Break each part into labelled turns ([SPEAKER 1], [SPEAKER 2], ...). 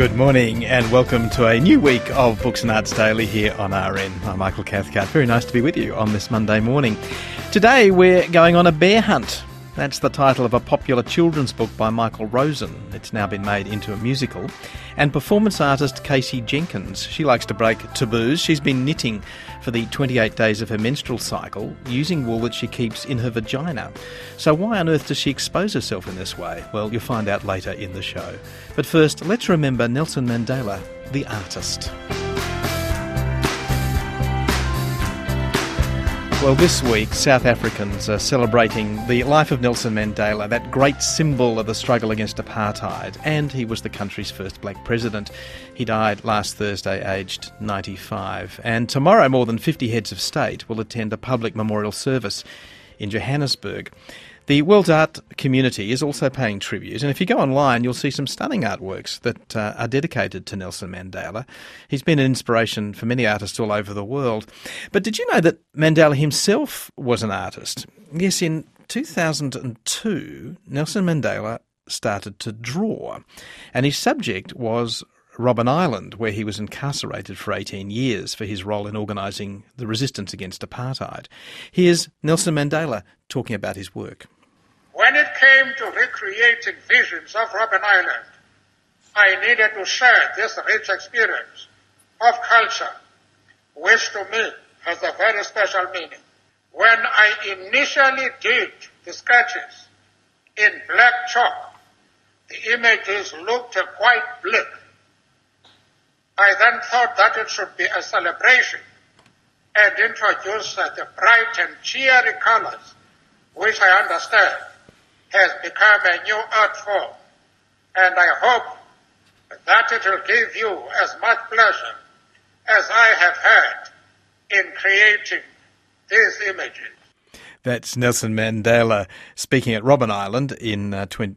[SPEAKER 1] Good morning and welcome to a new week of Books and Arts Daily here on RN. I'm Michael Cathcart. Very nice to be with you on this Monday morning. Today we're going on a bear hunt. That's the title of a popular children's book by Michael Rosen. It's now been made into a musical. And performance artist Casey Jenkins, she likes to break taboos. She's been knitting for the 28 days of her menstrual cycle using wool that she keeps in her vagina. So why on earth does she expose herself in this way? Well, you'll find out later in the show. But first, let's remember Nelson Mandela, the artist. Well, this week, South Africans are celebrating the life of Nelson Mandela, that great symbol of the struggle against apartheid, and he was the country's first black president. He died last Thursday, aged 95. And tomorrow, more than 50 heads of state will attend a public memorial service in Johannesburg. The world's art community is also paying tribute, and if you go online, you'll see some stunning artworks that are dedicated to Nelson Mandela. He's been an inspiration for many artists all over the world. But did you know that Mandela himself was an artist? Yes, in 2002, Nelson Mandela started to draw, and his subject was Robben Island, where he was incarcerated for 18 years for his role in organising the resistance against apartheid. Here's Nelson Mandela talking about his work.
[SPEAKER 2] When it came to recreating visions of Robben Island, I needed to share this rich experience of culture, which to me has a very special meaning. When I initially did the sketches in black chalk, the images looked quite bleak. I then thought that it should be a celebration and introduce the bright and cheery colors, which I understand has become a new art form. And I hope that it will give you as much pleasure as I have had in creating these images.
[SPEAKER 1] That's Nelson Mandela speaking at Robben Island in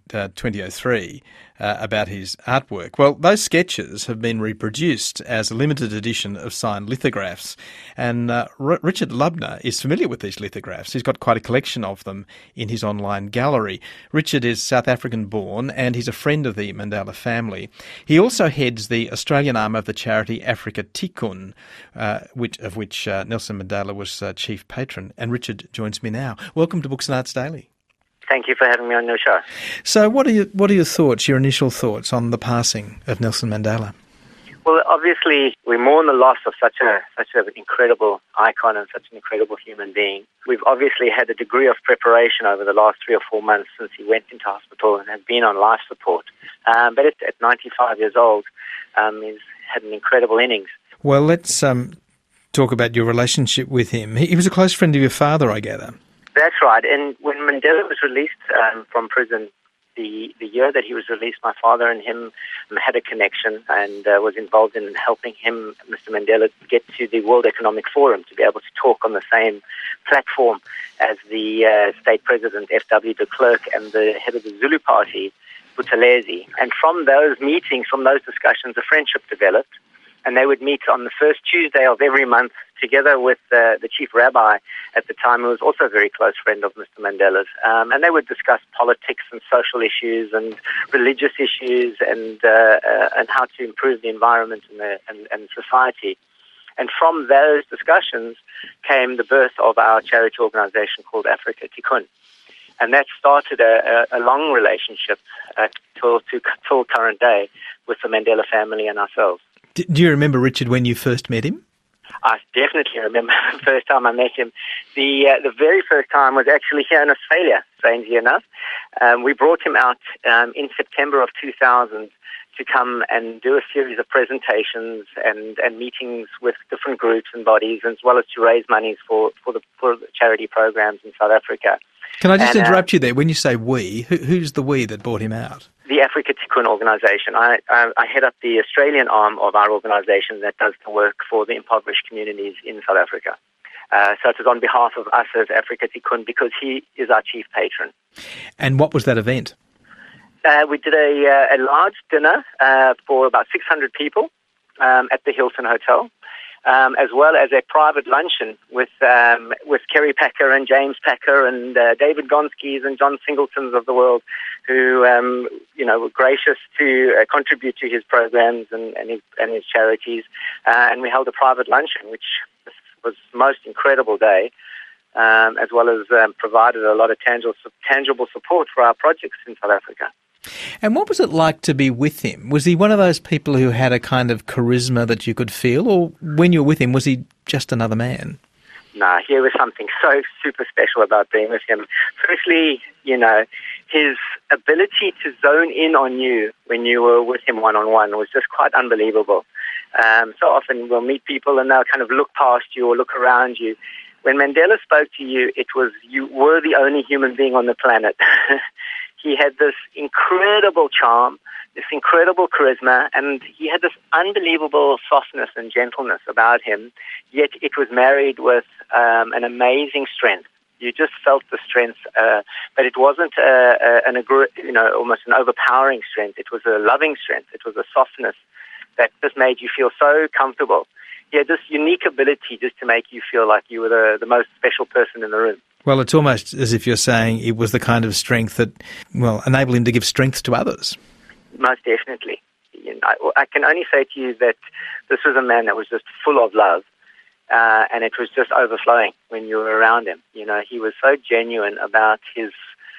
[SPEAKER 1] 2003 about his artwork. Well, those sketches have been reproduced as a limited edition of signed lithographs, and Richard Lubner is familiar with these lithographs. He's got quite a collection of them in his online gallery. Richard is South African born and he's a friend of the Mandela family. He also heads the Australian arm of the charity Africa Tikkun, of which Nelson Mandela was chief patron. And Richard joins me now. Welcome to Books and Arts Daily.
[SPEAKER 3] Thank you for having me on your show.
[SPEAKER 1] So what are your thoughts, your initial thoughts on the passing of Nelson Mandela?
[SPEAKER 3] Well, obviously, we mourn the loss of such an incredible icon and such an incredible human being. We've obviously had a degree of preparation over the last 3 or 4 months since he went into hospital and has been on life support. But at 95 years old, he's had an incredible innings.
[SPEAKER 1] Well, let's talk about your relationship with him. He was a close friend of your father, I gather.
[SPEAKER 3] That's right. And when Mandela was released from prison, the year that he was released, my father and him had a connection and was involved in helping him, Mr. Mandela, get to the World Economic Forum to be able to talk on the same platform as the state president, F.W. de Klerk, and the head of the Zulu party, Buthelezi. And from those meetings, from those discussions, a friendship developed. And they would meet on the first Tuesday of every month together with the chief rabbi at the time, who was also a very close friend of Mr. Mandela's. And they would discuss politics and social issues and religious issues and how to improve the environment and society. And from those discussions came the birth of our charity organization called Africa Tikkun. And that started a long relationship till current day with the Mandela family and ourselves.
[SPEAKER 1] Do you remember, Richard, when you first met him?
[SPEAKER 3] I definitely remember the first time I met him. The very first time was actually here in Australia, strangely enough. We brought him out in September of 2000 to come and do a series of presentations and meetings with different groups and bodies, as well as to raise monies for the charity programs in South Africa.
[SPEAKER 1] Can I just interrupt you there? When you say we, who's the we that brought him out?
[SPEAKER 3] The Africa Tikkun organisation. I head up the Australian arm of our organisation that does the work for the impoverished communities in South Africa. So it is on behalf of us as Africa Tikkun because he is our chief patron.
[SPEAKER 1] And what was that event?
[SPEAKER 3] We did a large dinner for about 600 people at the Hilton Hotel. as well as a private luncheon with Kerry Packer and James Packer and David Gonskis and John Singletons of the world, who were gracious to contribute to his programs and his charities. And we held a private luncheon, which was the most incredible day, as well as provided a lot of tangible support for our projects in South Africa.
[SPEAKER 1] And what was it like to be with him? Was he one of those people who had a kind of charisma that you could feel, or when you were with him, was he just another man?
[SPEAKER 3] No, here was something so super special about being with him. Firstly, his ability to zone in on you when you were with him one-on-one was just quite unbelievable. So often we'll meet people and they'll kind of look past you or look around you. When Mandela spoke to you, it was you were the only human being on the planet. He had this incredible charm, this incredible charisma, and he had this unbelievable softness and gentleness about him, yet it was married with an amazing strength. You just felt the strength, but it wasn't almost an overpowering strength. It was a loving strength. It was a softness that just made you feel so comfortable. He had this unique ability just to make you feel like you were the most special person in the room.
[SPEAKER 1] Well, it's almost as if you're saying it was the kind of strength that, enabled him to give strength to others.
[SPEAKER 3] Most definitely. I can only say to you that this was a man that was just full of love, and it was just overflowing when you were around him. He was so genuine about his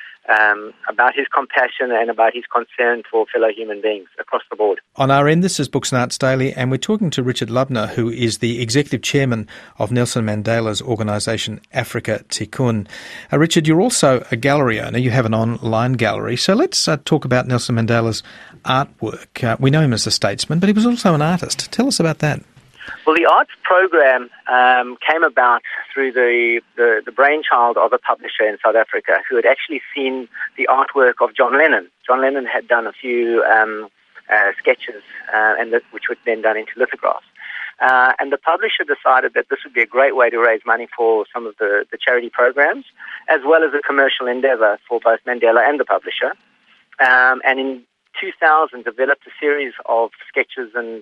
[SPEAKER 3] compassion and about his concern for fellow human beings across the board.
[SPEAKER 1] On our end, this is Books and Arts Daily, and we're talking to Richard Lubner, who is the Executive Chairman of Nelson Mandela's organisation Africa Tikkun. Richard, you're also a gallery owner. You have an online gallery. So let's talk about Nelson Mandela's artwork. We know him as a statesman, but he was also an artist. Tell us about that.
[SPEAKER 3] Well, the arts program came about through the brainchild of a publisher in South Africa who had actually seen the artwork of John Lennon. John Lennon had done a few sketches, which were then done into lithographs. And the publisher decided that this would be a great way to raise money for some of the charity programs, as well as a commercial endeavour for both Mandela and the publisher. And in 2000 developed a series of sketches and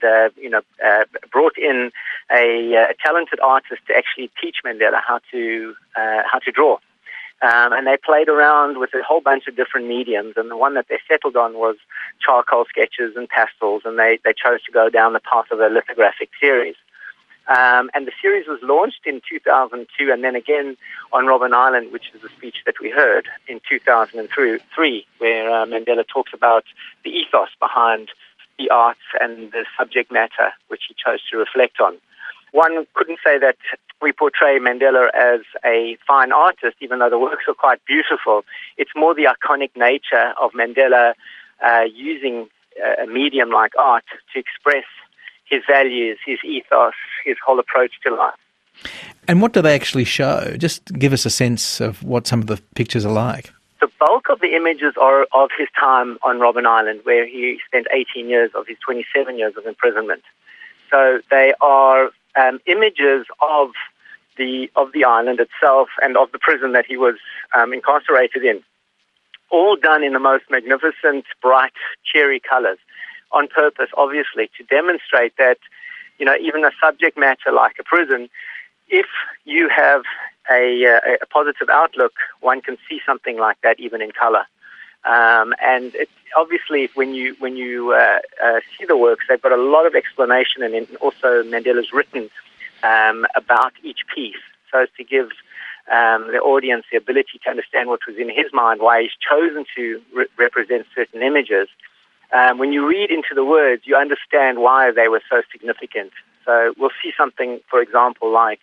[SPEAKER 3] brought in a talented artist to actually teach Mandela how to draw. And they played around with a whole bunch of different mediums, and the one that they settled on was charcoal sketches and pastels, and they chose to go down the path of a lithographic series. And the series was launched in 2002, and then again on Robben Island, which is the speech that we heard, in 2003, where Mandela talks about the ethos behind the arts and the subject matter which he chose to reflect on. One couldn't say that we portray Mandela as a fine artist, even though the works are quite beautiful. It's more the iconic nature of Mandela using a medium like art to express his values, his ethos, his whole approach to life.
[SPEAKER 1] And what do they actually show? Just give us a sense of what some of the pictures are like.
[SPEAKER 3] The bulk of the images are of his time on Robben Island, where he spent 18 years of his 27 years of imprisonment. So they are images of the island itself and of the prison that he was incarcerated in, all done in the most magnificent, bright, cheery colors, on purpose, obviously, to demonstrate that, even a subject matter like a prison, if you have a positive outlook, one can see something like that even in color. And it, obviously, when you see the works, they've got a lot of explanation, and also Mandela's written about each piece, so as to give the audience the ability to understand what was in his mind, why he's chosen to represent certain images. When you read into the words, you understand why they were so significant. So we'll see something, for example, like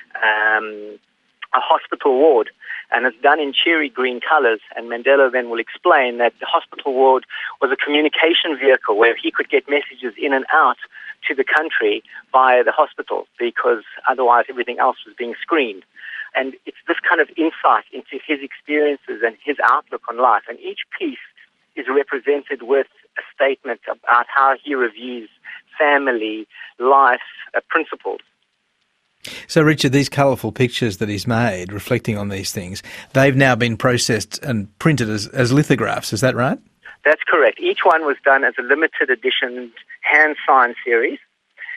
[SPEAKER 3] a hospital ward, and it's done in cheery green colors, and Mandela then will explain that the hospital ward was a communication vehicle where he could get messages in and out to the country via the hospital, because otherwise everything else was being screened. And it's this kind of insight into his experiences and his outlook on life, and each piece is represented with a statement about how he reviews family, life, principles.
[SPEAKER 1] So, Richard, these colourful pictures that he's made reflecting on these things, they've now been processed and printed as lithographs, is that right?
[SPEAKER 3] That's correct. Each one was done as a limited edition hand-signed series,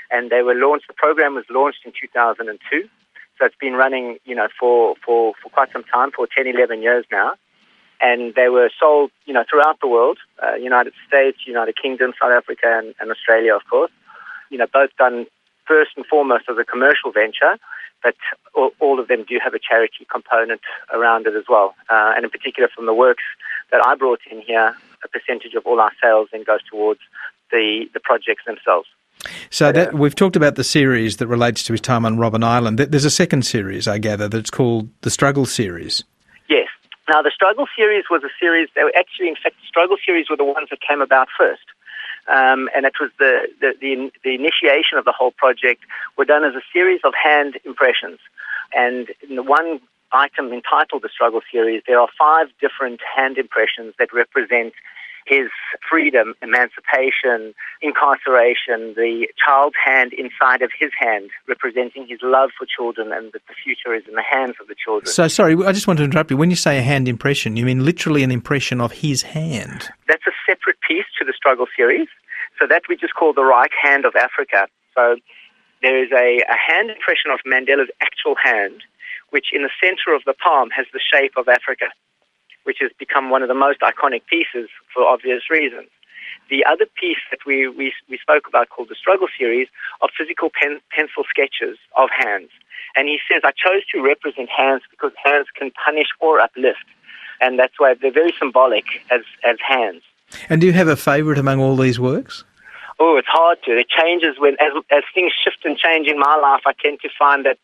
[SPEAKER 3] and they were launched. The program was launched in 2002, so it's been running, for quite some time, for 10, 11 years now. And they were sold, throughout the world, United States, United Kingdom, South Africa, and Australia, of course. Both done first and foremost as a commercial venture, but all of them do have a charity component around it as well. And in particular, from the works that I brought in here, a percentage of all our sales then goes towards the projects themselves.
[SPEAKER 1] So we've talked about the series that relates to his time on Robben Island. There's a second series, I gather, that's called the Struggle Series.
[SPEAKER 3] Yes. Now, the Struggle Series was a series that actually, in fact, the Struggle Series were the ones that came about first. And it was the initiation of the whole project were done as a series of hand impressions. And in the one item entitled the Struggle Series, there are 5 different hand impressions that represent his freedom, emancipation, incarceration, the child's hand inside of his hand, representing his love for children, and that the future is in the hands of the children.
[SPEAKER 1] So, sorry, I just want to interrupt you. When you say a hand impression, you mean literally an impression of his hand?
[SPEAKER 3] That's a separate piece to the Struggle Series. So that we just call the right hand of Africa. So there is a hand impression of Mandela's actual hand, which in the center of the palm has the shape of Africa, which has become one of the most iconic pieces for obvious reasons. The other piece that we spoke about, called the Struggle Series, are physical pencil sketches of hands. And he says, I chose to represent hands because hands can punish or uplift. And that's why they're very symbolic as hands.
[SPEAKER 1] And do you have a favourite among all these works?
[SPEAKER 3] Oh, it's hard to. It changes as things shift and change in my life. I tend to find that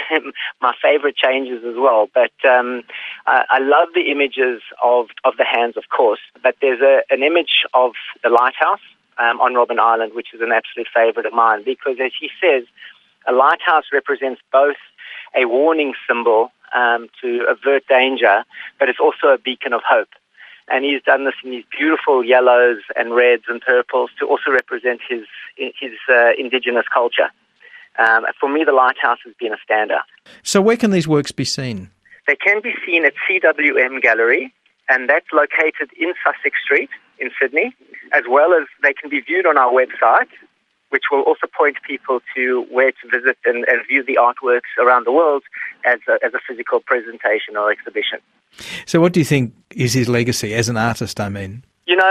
[SPEAKER 3] my favorite changes as well. But I love the images of the hands, of course. But there's an image of the lighthouse on Robben Island, which is an absolute favorite of mine, because as he says, a lighthouse represents both a warning symbol to avert danger, but it's also a beacon of hope. And he's done this in these beautiful yellows and reds and purples to also represent his indigenous culture. For me, the lighthouse has been a standout.
[SPEAKER 1] So where can these works be seen?
[SPEAKER 3] They can be seen at CWM Gallery, and that's located in Sussex Street in Sydney, as well as they can be viewed on our website, which will also point people to where to visit and view the artworks around the world as a physical presentation or exhibition.
[SPEAKER 1] So what do you think is his legacy as an artist, I mean?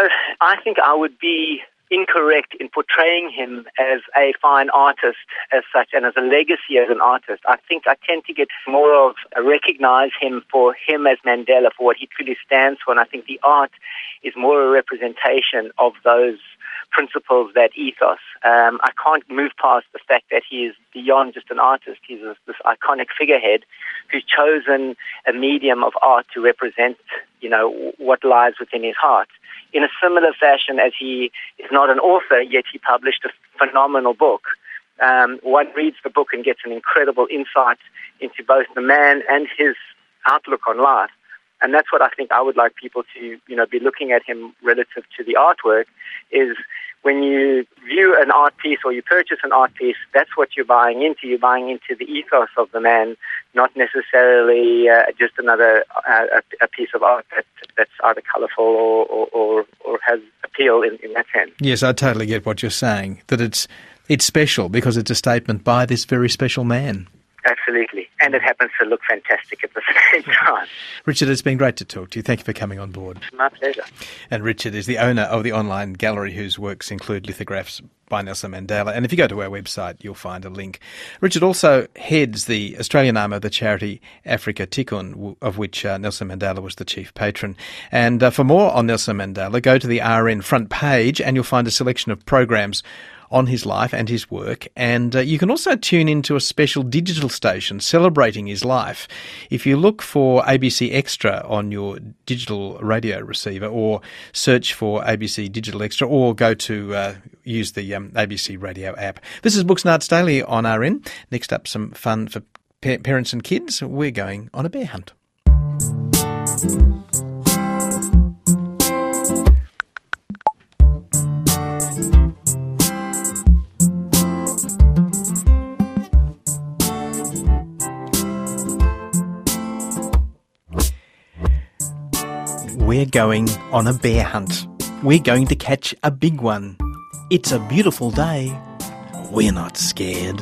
[SPEAKER 3] I think I would be incorrect in portraying him as a fine artist as such and as a legacy as an artist. I think I tend to get more of recognize him as Mandela, for what he truly stands for, and I think the art is more a representation of those principles, that ethos. I can't move past the fact that he is beyond just an artist. He's this iconic figurehead who's chosen a medium of art to represent, what lies within his heart. In a similar fashion, as he is not an author, yet he published a phenomenal book. One reads the book and gets an incredible insight into both the man and his outlook on life. And that's what I think I would like people to, be looking at him relative to the artwork, is when you view an art piece or you purchase an art piece, that's what you're buying into. You're buying into the ethos of the man, not necessarily just another a piece of art that's either colourful or has appeal in that sense.
[SPEAKER 1] Yes, I totally get what you're saying, that it's special because it's a statement by this very special man.
[SPEAKER 3] Absolutely. And it happens to look fantastic at the same time.
[SPEAKER 1] Richard, it's been great to talk to you. Thank you for coming on board.
[SPEAKER 3] My pleasure.
[SPEAKER 1] And Richard is the owner of the online gallery whose works include lithographs by Nelson Mandela. And if you go to our website, you'll find a link. Richard also heads the Australian arm of the charity Africa Tikkun, of which Nelson Mandela was the chief patron. And for more on Nelson Mandela, go to the RN front page and you'll find a selection of programs on his life and his work, and you can also tune into a special digital station celebrating his life. If you look for ABC Extra on your digital radio receiver, or search for ABC Digital Extra, or go to use the ABC Radio app. This is Books and Arts Daily on RN. Next up, some fun for parents and kids. We're going on a bear hunt. We're going on a bear hunt. We're going to catch a big one. It's a beautiful day. we're not scared.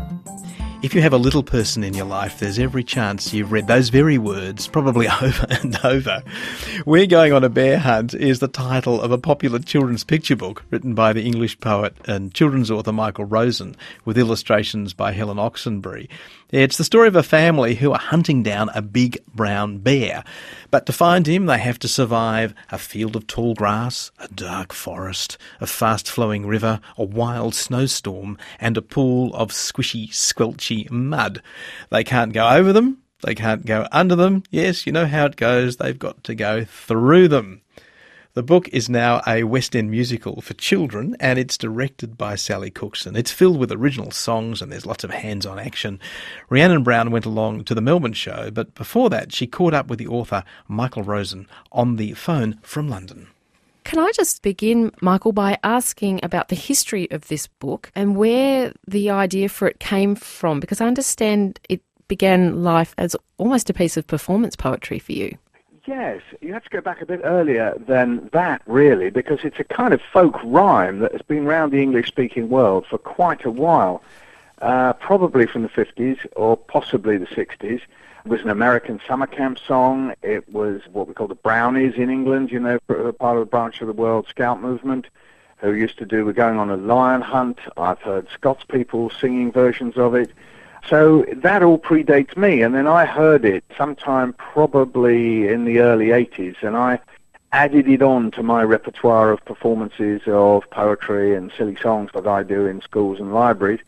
[SPEAKER 1] If you have a little person in your life, there's every chance you've read those very words, probably over and over. We're Going on a Bear Hunt is the title of a popular children's picture book written by the English poet and children's author Michael Rosen, with illustrations by Helen Oxenbury. It's the story of a family who are hunting down a big brown bear. But to find him, they have to survive a field of tall grass, a dark forest, a fast-flowing river, a wild snowstorm, and a pool of squishy, squelchy mud. They can't go over them. They can't go under them. Yes, you know how it goes. They've got to go through them. The book is now a West End musical for children, and it's directed by Sally Cookson. It's filled with original songs and there's lots of hands-on action. Rhiannon Brown went along to the Melbourne show, but before that she caught up with the author Michael Rosen on the phone from London.
[SPEAKER 4] Can I just begin, Michael, by asking about the history of this book and where the idea for it came from? Because I understand it began life as almost a piece of performance poetry for you.
[SPEAKER 5] Yes, you have to go back a bit earlier than that, really, because it's a kind of folk rhyme that has been around the English-speaking world for quite a while, probably from the 50s or possibly the 60s. It was an American summer camp song. It was what we call the Brownies in England, you know, part of a branch of the World Scout movement, who used to do, we're going on a lion hunt. I've heard Scots people singing versions of it. So that all predates me, and then I heard it sometime probably in the early 80s, and I added it on to my repertoire of performances of poetry and silly songs that I do in schools and libraries.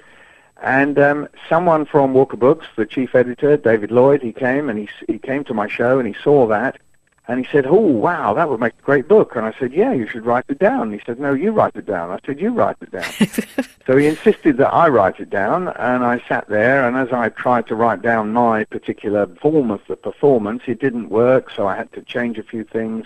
[SPEAKER 5] And someone from Walker Books, the chief editor, David Lloyd, he came to my show and he saw that, and he said, "Oh, wow, that would make a great book." And I said, "Yeah, you should write it down." And he said, "No, you write it down." I said, "You write it down." So he insisted that I write it down, and I sat there, and as I tried to write down my particular form of the performance, it didn't work, so I had to change a few things.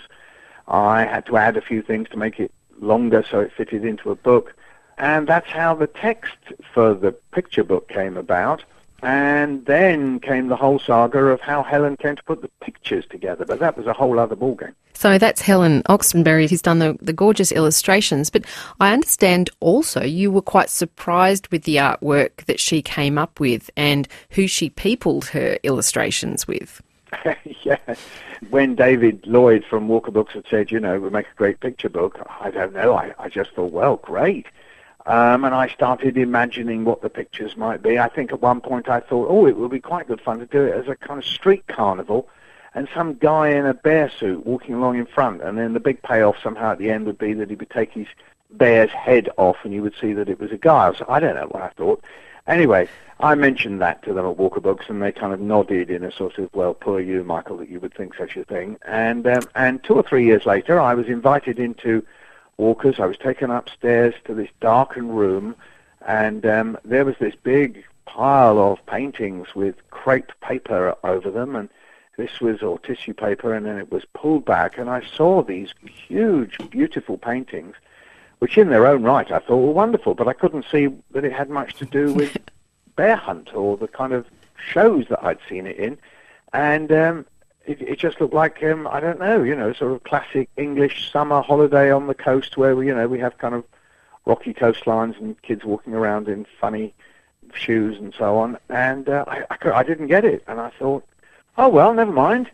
[SPEAKER 5] I had to add a few things to make it longer so it fitted into a book. And that's how the text for the picture book came about. And then came the whole saga of how Helen came to put the pictures together, but that was a whole other ballgame.
[SPEAKER 4] So that's Helen Oxenbury who's done the gorgeous illustrations, but I understand also you were quite surprised with the artwork that she came up with and who she peopled her illustrations with.
[SPEAKER 5] Yeah. When David Lloyd from Walker Books had said, you know, we'll make a great picture book, I don't know, I just thought, well, great. And I started imagining what the pictures might be. I think at one point I thought, oh, it would be quite good fun to do it as a kind of street carnival and some guy in a bear suit walking along in front, and then the big payoff somehow at the end would be that he would take his bear's head off and you would see that it was a guy. So I don't know what I thought. Anyway, I mentioned that to them at Walker Books, and they kind of nodded in a sort of, well, poor you, Michael, that you would think such a thing. And 2 or 3 years later, I was invited into Walker's. I was taken upstairs to this darkened room, and there was this big pile of paintings with crepe paper over them, and this was or tissue paper, and then it was pulled back, and I saw these huge, beautiful paintings, which in their own right I thought were wonderful, but I couldn't see that it had much to do with Bear Hunt or the kind of shows that I'd seen it in, and it just looked like, I don't know, you know, sort of classic English summer holiday on the coast where, we have kind of rocky coastlines and kids walking around in funny shoes and so on. And I didn't get it. And I thought, oh, well, never mind.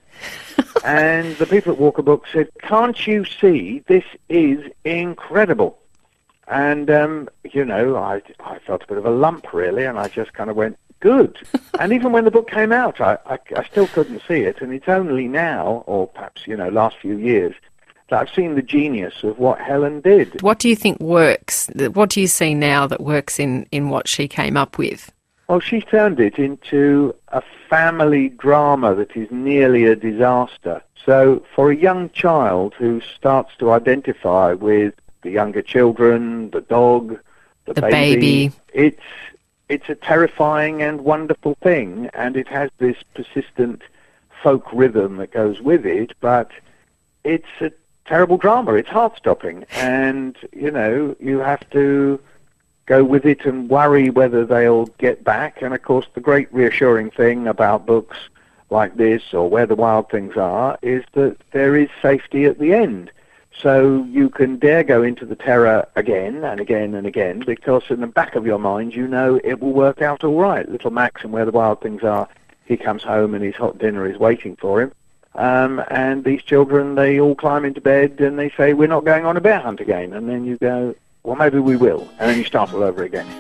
[SPEAKER 5] And the people at Walker Books said, can't you see, this is incredible. And, I felt a bit of a lump, really, and I just kind of went, good. And even when the book came out, I still couldn't see it, and it's only now, or perhaps, last few years, that I've seen the genius of what Helen did.
[SPEAKER 4] What do you think works? What do you see now that works in what she came up with?
[SPEAKER 5] Well, she turned it into a family drama that is nearly a disaster. So for a young child who starts to identify with the younger children, the dog, the baby, it's a terrifying and wonderful thing, and it has this persistent folk rhythm that goes with it, but it's a terrible drama. It's heart-stopping, and, you have to go with it and worry whether they'll get back. And, of course, the great reassuring thing about books like this, or Where the Wild Things Are, is that there is safety at the end. So you can dare go into the terror again and again and again, because in the back of your mind you know it will work out all right. Little Max and Where the Wild Things Are, he comes home and his hot dinner is waiting for him. And these children, they all climb into bed and they say, we're not going on a bear hunt again. And then you go, well, maybe we will. And then you start all over again.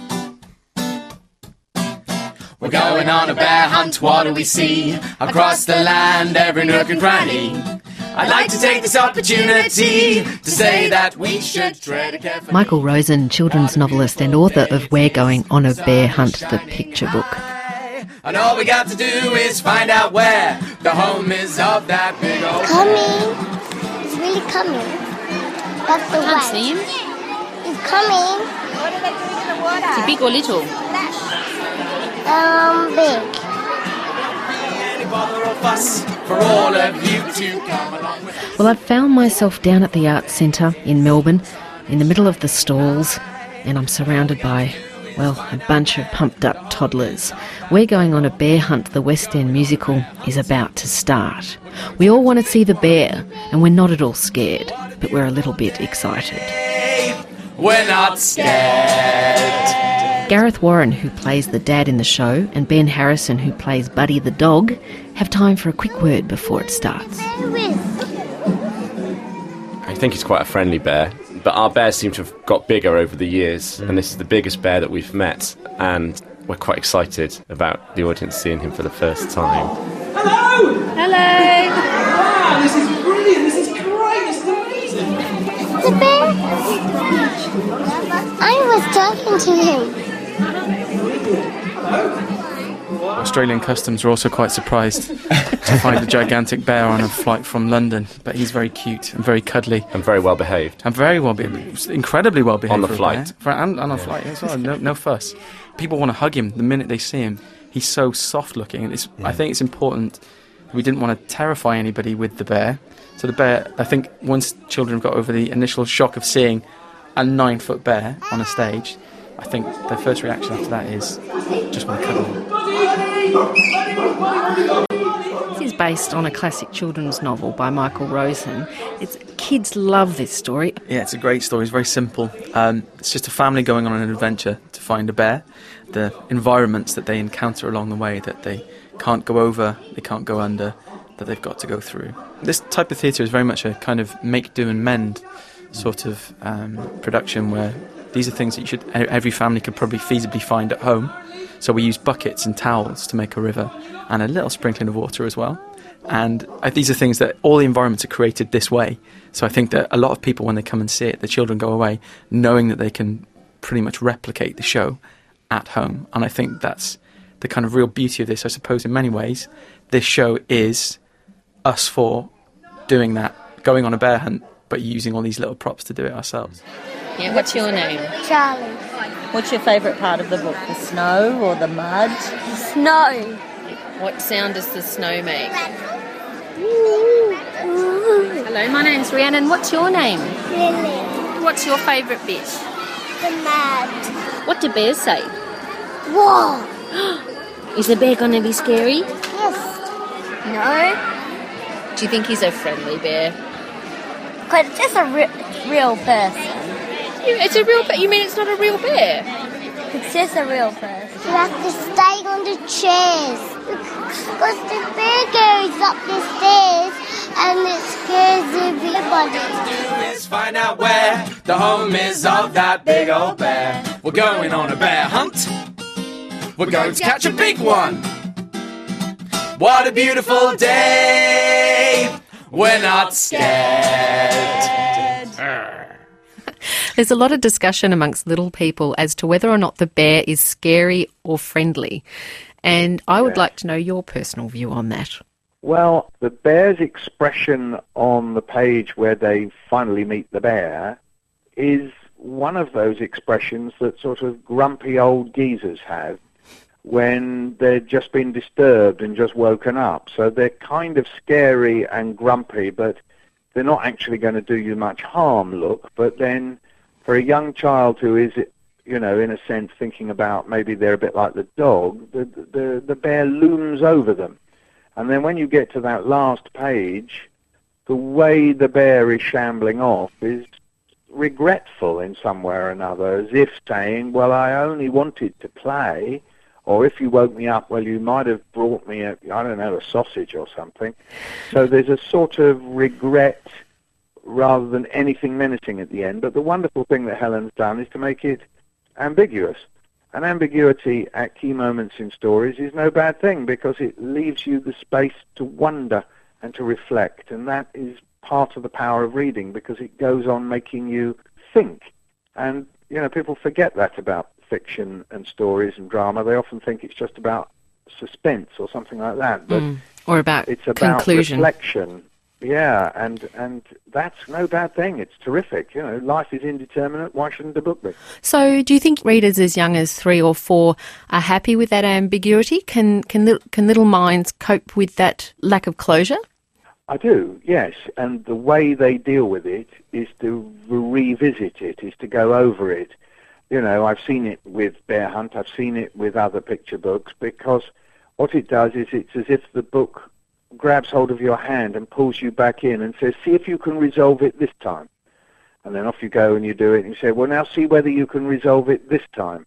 [SPEAKER 6] We're going on a bear hunt, what do we see? Across the land, every nook and cranny. I'd like to take this opportunity to say that we should tread carefully.
[SPEAKER 4] Michael Rosen, children's novelist and author of We're Going on a Bear Hunt, the picture book.
[SPEAKER 6] And all we got to do is find out where the home is of that big old
[SPEAKER 7] coming. He's really coming. That's the
[SPEAKER 8] Can't see him.
[SPEAKER 7] He's coming.
[SPEAKER 8] What are they doing in the water? Is he big or little?
[SPEAKER 7] Big.
[SPEAKER 4] Well, I've found myself down at the Arts Centre in Melbourne, in the middle of the stalls, and I'm surrounded by, well, a bunch of pumped-up toddlers. We're Going on a Bear Hunt, the West End musical, is about to start. We all want to see the bear, and we're not at all scared, but we're a little bit excited.
[SPEAKER 6] We're not scared.
[SPEAKER 4] Gareth Warren, who plays the dad in the show, and Ben Harrison, who plays Buddy the dog, have time for a quick word before it starts.
[SPEAKER 9] I think he's quite a friendly bear, but our bears seem to have got bigger over the years, and this is the biggest bear that we've met, and we're quite excited about the audience seeing him for the first time.
[SPEAKER 10] Hello!
[SPEAKER 8] Hello!
[SPEAKER 10] Wow, this is brilliant, this is great, this is amazing!
[SPEAKER 7] The bear? I was talking to him.
[SPEAKER 11] Australian Customs were also quite surprised to find a gigantic bear on a flight from London, but he's very cute and very cuddly.
[SPEAKER 9] And very well behaved.
[SPEAKER 11] And very well behaved, incredibly well behaved.
[SPEAKER 9] On the flight.
[SPEAKER 11] And on a flight as well, no fuss. People want to hug him the minute they see him. He's so soft looking, and I think it's important. We didn't want to terrify anybody with the bear. So the bear, I think once children got over the initial shock of seeing a 9-foot bear on a stage, I think their first reaction after that is just want to cuddle him.
[SPEAKER 4] This is based on a classic children's novel by Michael Rosen. Kids love this story.
[SPEAKER 11] Yeah, it's a great story. It's very simple. It's just a family going on an adventure to find a bear. The environments that they encounter along the way that they can't go over, they can't go under, that they've got to go through. This type of theatre is very much a kind of make, do and mend sort of production, where these are things that every family could probably feasibly find at home. So we use buckets and towels to make a river, and a little sprinkling of water as well. And these are things that all the environments are created this way. So I think that a lot of people, when they come and see it, the children go away knowing that they can pretty much replicate the show at home. And I think that's the kind of real beauty of this. I suppose in many ways, this show is us four doing that, going on a bear hunt, but using all these little props to do it ourselves.
[SPEAKER 8] Yeah, what's your name?
[SPEAKER 7] Charlie.
[SPEAKER 8] What's your favourite part of the book? The snow or the mud?
[SPEAKER 7] The snow.
[SPEAKER 8] What sound does the snow make?
[SPEAKER 7] Ooh.
[SPEAKER 8] Hello, my name's Rhiannon. What's your name?
[SPEAKER 7] Lily.
[SPEAKER 8] What's your favourite bit?
[SPEAKER 7] The mud.
[SPEAKER 8] What do bears say?
[SPEAKER 7] Whoa.
[SPEAKER 8] Is the bear going to be scary?
[SPEAKER 7] Yes. No.
[SPEAKER 8] Do you think he's a friendly bear?
[SPEAKER 7] Because it's just a real person.
[SPEAKER 8] It's a real bear? You mean it's not a real bear?
[SPEAKER 7] It's just a real person. You have to stay on the chairs. Because the bear goes up the stairs and it scares everybody.
[SPEAKER 6] All we got to do is find out where the home is of that big old bear. We're going on a bear hunt. We're going to catch a big one. What a beautiful day. We're not scared.
[SPEAKER 4] There's a lot of discussion amongst little people as to whether or not the bear is scary or friendly. And I would like to know your personal view on that.
[SPEAKER 5] Well, the bear's expression on the page where they finally meet the bear is one of those expressions that sort of grumpy old geezers have when they've just been disturbed and just woken up. So they're kind of scary and grumpy, but they're not actually going to do you much harm, look. But then for a young child who is, in a sense, thinking about maybe they're a bit like the dog, the bear looms over them. And then when you get to that last page, the way the bear is shambling off is regretful in some way or another, as if saying, well, I only wanted to play, or if you woke me up, well, you might have brought me a sausage or something. So there's a sort of regret rather than anything menacing at the end. But the wonderful thing that Helen's done is to make it ambiguous. And ambiguity at key moments in stories is no bad thing, because it leaves you the space to wonder and to reflect, and that is part of the power of reading, because it goes on making you think. And, people forget that about fiction and stories and drama. They often think it's just about suspense or something like that. But
[SPEAKER 4] or about
[SPEAKER 5] it's about
[SPEAKER 4] conclusion.
[SPEAKER 5] Reflection. Yeah, and that's no bad thing. It's terrific. Life is indeterminate. Why shouldn't a book be?
[SPEAKER 4] So do you think readers as young as 3 or 4 are happy with that ambiguity? Can little minds cope with that lack of closure?
[SPEAKER 5] I do, yes. And the way they deal with it is to revisit it, is to go over it. I've seen it with Bear Hunt, I've seen it with other picture books, because what it does is it's as if the book grabs hold of your hand and pulls you back in and says, see if you can resolve it this time. And then off you go and you do it, and you say, well, now see whether you can resolve it this time.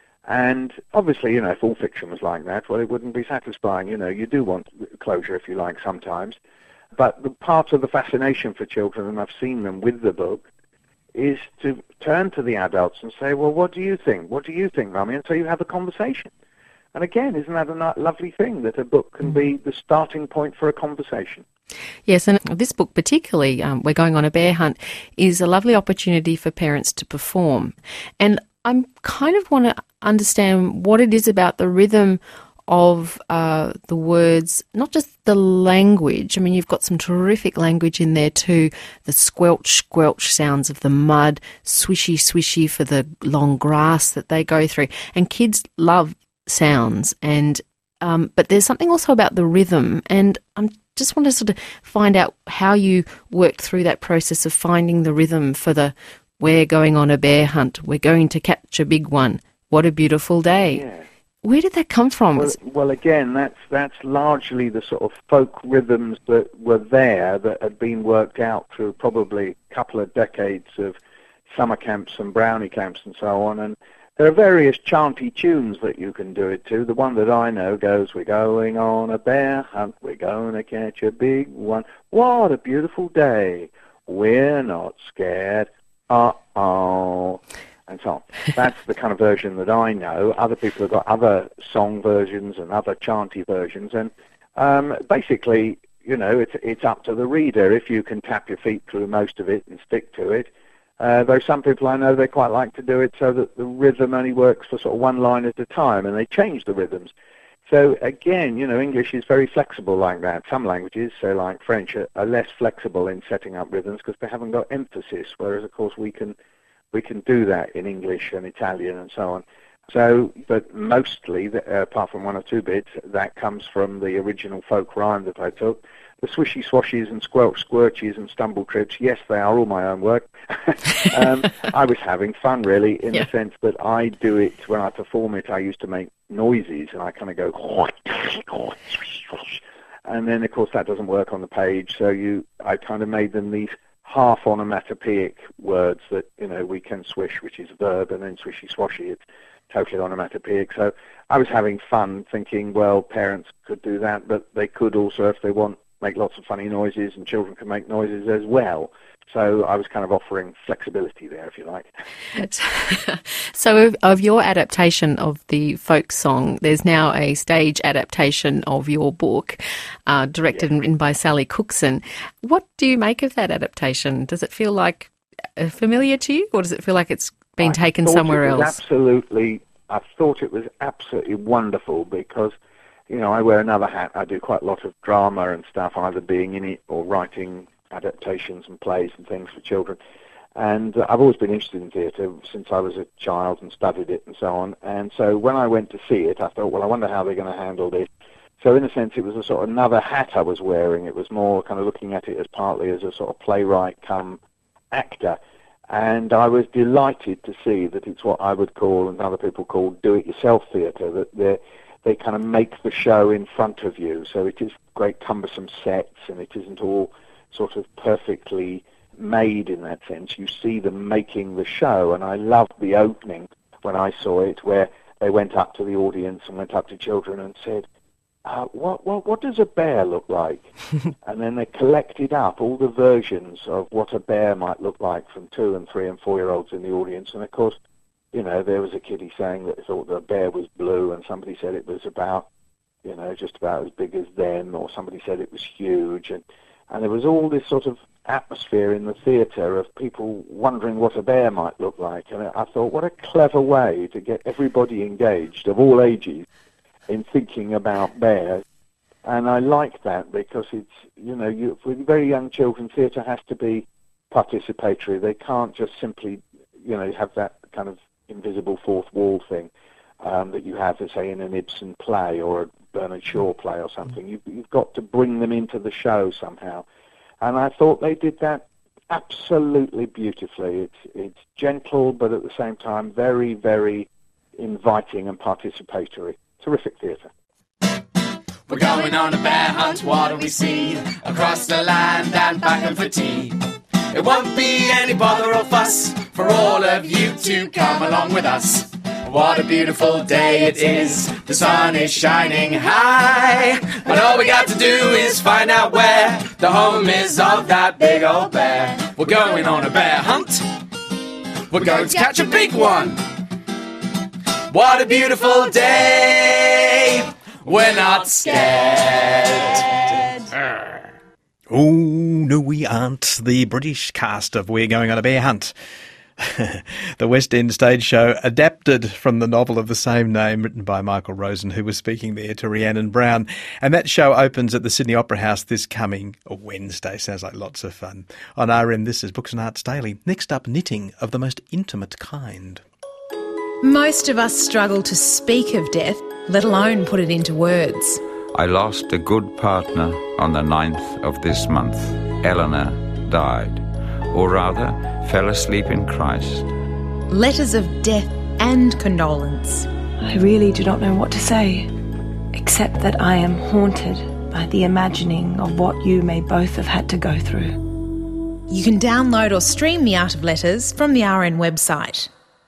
[SPEAKER 5] And obviously, if all fiction was like that, well, it wouldn't be satisfying. You do want closure, if you like, sometimes. But the part of the fascination for children, and I've seen them with the book, is to turn to the adults and say, well, what do you think? What do you think, Mummy? And so you have a conversation. And again, isn't that a lovely thing, that a book can be the starting point for a conversation?
[SPEAKER 4] Yes, and this book particularly, We're Going on a Bear Hunt, is a lovely opportunity for parents to perform. And I kind of want to understand what it is about the rhythm of the words, not just the language. I mean, you've got some terrific language in there too. The squelch, squelch sounds of the mud, swishy, swishy for the long grass that they go through. And kids love sounds, and but there's something also about the rhythm, and I just want to sort of find out how you worked through that process of finding the rhythm for the we're going on a bear hunt, we're going to catch a big one, what a beautiful day.
[SPEAKER 5] Yeah.
[SPEAKER 4] Where did that come from?
[SPEAKER 5] Well, again, that's largely the sort of folk rhythms that were there that had been worked out through probably a couple of decades of summer camps and brownie camps and so on. And there are various chanty tunes that you can do it to. The one that I know goes, we're going on a bear hunt, we're going to catch a big one. What a beautiful day. We're not scared. Uh-oh. And so on. That's the kind of version that I know. Other people have got other song versions and other chanty versions. And basically, it's up to the reader if you can tap your feet through most of it and stick to it. Though some people I know, they quite like to do it so that the rhythm only works for sort of one line at a time, and they change the rhythms. So again, English is very flexible like that. Some languages, so like French, are less flexible in setting up rhythms because they haven't got emphasis, whereas of course we can do that in English and Italian and so on. So, but mostly, apart from one or two bits, that comes from the original folk rhyme that I took. The swishy swashes and squelch squirches and stumble trips, yes, they are all my own work. I was having fun, really, in the sense that I do it, when I perform it, I used to make noises, and I kind of go, and then, of course, that doesn't work on the page, so I kind of made them these half onomatopoeic words that, we can swish, which is a verb, and then swishy swashy, it's totally onomatopoeic. So I was having fun thinking, well, parents could do that, but they could also, if they want, make lots of funny noises, and children can make noises as well. So I was kind of offering flexibility there, if you like.
[SPEAKER 4] So of your adaptation of the folk song, there's now a stage adaptation of your book, directed and written by Sally Cookson. What do you make of that adaptation? Does it feel like familiar to you, or does it feel like it's been taken somewhere else?
[SPEAKER 5] I thought it was absolutely wonderful because, I wear another hat. I do quite a lot of drama and stuff, either being in it or writing adaptations and plays and things for children. And I've always been interested in theatre since I was a child and studied it and so on. And so when I went to see it, I thought, well, I wonder how they're going to handle this. So in a sense, it was a sort of another hat I was wearing. It was more kind of looking at it as partly as a sort of playwright come actor. And I was delighted to see that it's what I would call, and other people call, do-it-yourself theatre, that they kind of make the show in front of you. So it is great cumbersome sets, and it isn't all sort of perfectly made in that sense. You see them making the show, and I loved the opening when I saw it, where they went up to the audience and went up to children and said, what does a bear look like? And then they collected up all the versions of what a bear might look like from 2 and 3 and 4-year-olds in the audience. And of course, you know, there was a kiddie saying that thought the bear was blue, and somebody said it was about, you know, just about as big as them, or somebody said it was huge. And there was all this sort of atmosphere in the theatre of people wondering what a bear might look like. And I thought, what a clever way to get everybody engaged of all ages in thinking about bears. And I like that because it's, you know, for very young children, theatre has to be participatory. They can't just simply, you know, have that kind of invisible fourth wall thing that you have, say, in an Ibsen play or a Bernard Shaw play or something. You've got to bring them into the show somehow. And I thought they did that absolutely beautifully. It's gentle, but at the same time very, very inviting and participatory. Terrific theatre.
[SPEAKER 6] We're going on a bear hunt, what do we see? Across the land and back and for tea. It won't be any bother or fuss for all of you to come along with us. What a beautiful day it is, the sun is shining high. But all we got to do is find out where the home is of that big old bear. We're going on a bear hunt, we're going to catch a big one. What a beautiful day, we're not scared.
[SPEAKER 1] Oh, no we aren't. The British cast of We're Going on a Bear Hunt. The West End stage show adapted from the novel of the same name written by Michael Rosen, who was speaking there to Rhiannon Brown. And that show opens at the Sydney Opera House this coming Wednesday. Sounds like lots of fun. On RM, this is Books and Arts Daily. Next up, knitting of the most intimate kind.
[SPEAKER 12] Most of us struggle to speak of death, let alone put it into words.
[SPEAKER 13] I lost a good partner on the 9th of this month. Eleanor died, or rather, fell asleep in Christ.
[SPEAKER 12] Letters of death and condolence.
[SPEAKER 14] I really do not know what to say, except that I am haunted by the imagining of what you may both have had to go through.
[SPEAKER 12] You can download or stream The Art of Letters from the RN website.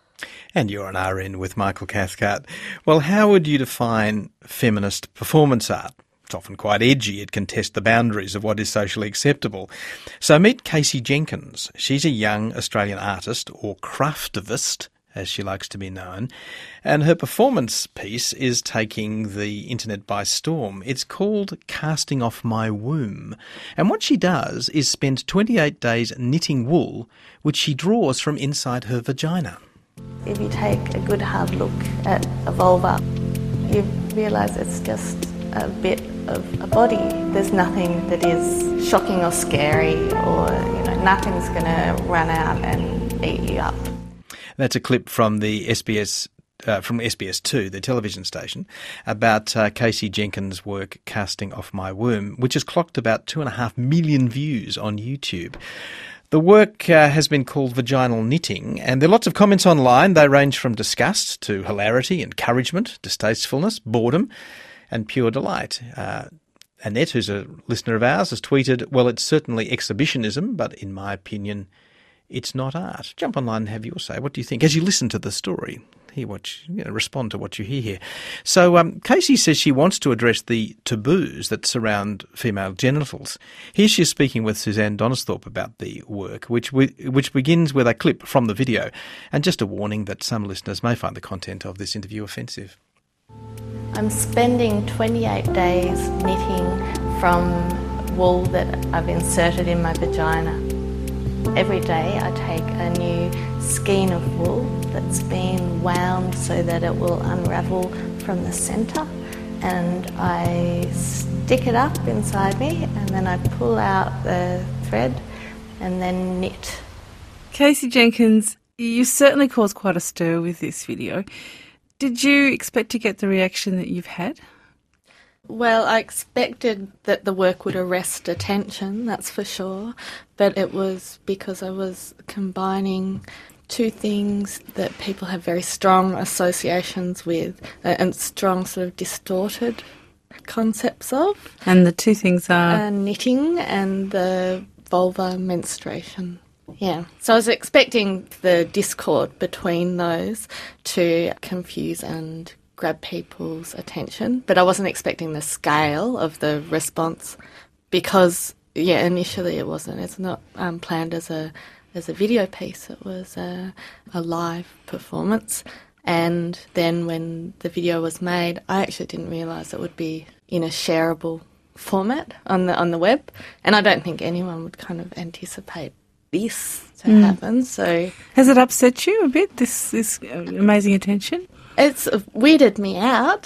[SPEAKER 1] And you're on RN with Michael Cathcart. Well, how would you define feminist performance art? It's often quite edgy. It can test the boundaries of what is socially acceptable. So meet Casey Jenkins. She's a young Australian artist, or craftivist, as she likes to be known. And her performance piece is taking the internet by storm. It's called Casting Off My Womb. And what she does is spend 28 days knitting wool, which she draws from inside her vagina.
[SPEAKER 15] If you take a good hard look at a vulva, you realise it's just a bit of a body. There's nothing that is shocking or scary, or nothing's going to run out and eat you up.
[SPEAKER 1] That's a clip from the SBS. From SBS2, the television station, about Casey Jenkins' work Casting Off My Womb, which has clocked about 2.5 million views on YouTube. The work has been called vaginal knitting, and there are lots of comments online. They range from disgust to hilarity, encouragement, distastefulness, boredom, and pure delight. Annette, who's a listener of ours, has tweeted, well, it's certainly exhibitionism, but in my opinion, it's not art. Jump online and have your say. What do you think? As you listen to the story, respond to what you hear here. So Casey says she wants to address the taboos that surround female genitals. Here she is speaking with Suzanne Donisthorpe about the work, which begins with a clip from the video, and just a warning that some listeners may find the content of this interview offensive.
[SPEAKER 15] I'm spending 28 days knitting from wool that I've inserted in my vagina. Every day I take a new skein of wool that's been wound so that it will unravel from the centre, and I stick it up inside me, and then I pull out the thread and then knit.
[SPEAKER 14] Casey Jenkins, you certainly caused quite a stir with this video. Did you expect to get the reaction that you've had?
[SPEAKER 15] Well, I expected that the work would arrest attention, that's for sure, but it was because I was combining two things that people have very strong associations with and strong sort of distorted concepts of.
[SPEAKER 14] And the two things are?
[SPEAKER 15] Knitting and the vulva menstruation. Yeah, so I was expecting the discord between those to confuse and grab people's attention, but I wasn't expecting the scale of the response because, initially it wasn't. It's not planned as a video piece. It was a live performance, and then when the video was made, I actually didn't realise it would be in a shareable format on the web, and I don't think anyone would kind of anticipate this to happen. So
[SPEAKER 16] has it upset you a bit, this amazing attention?
[SPEAKER 15] It's weirded me out.